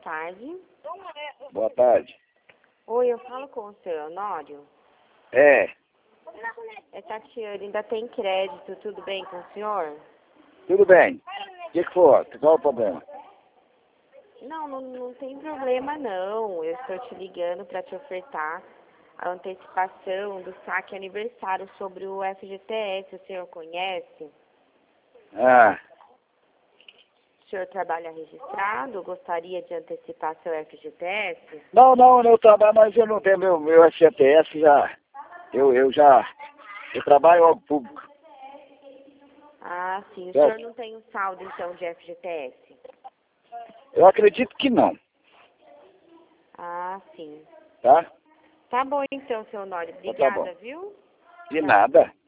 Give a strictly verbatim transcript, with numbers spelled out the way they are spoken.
tarde. Boa tarde. Oi, eu falo com o seu Honório. É, É Tatiane, ainda tem crédito, tudo bem com o senhor? tudo bem. O que, que for? Qual o problema? Não, não, não tem problema não. Eu estou te ligando para te ofertar a antecipação do saque aniversário sobre o F G T S. O senhor conhece? Ah, O senhor trabalha registrado? Gostaria de antecipar seu F G T S? não, não, eu trabalho, mas eu não tenho meu, meu F G T S já. Eu, eu já. Eu trabalho em algo público. Ah, sim. O Certo. senhor não tem um saldo, então, de F G T S? Eu acredito que não, Ah, sim. tá? Tá bom, então, seu Honório. Então tá Obrigada, bom. viu? De Tchau. nada.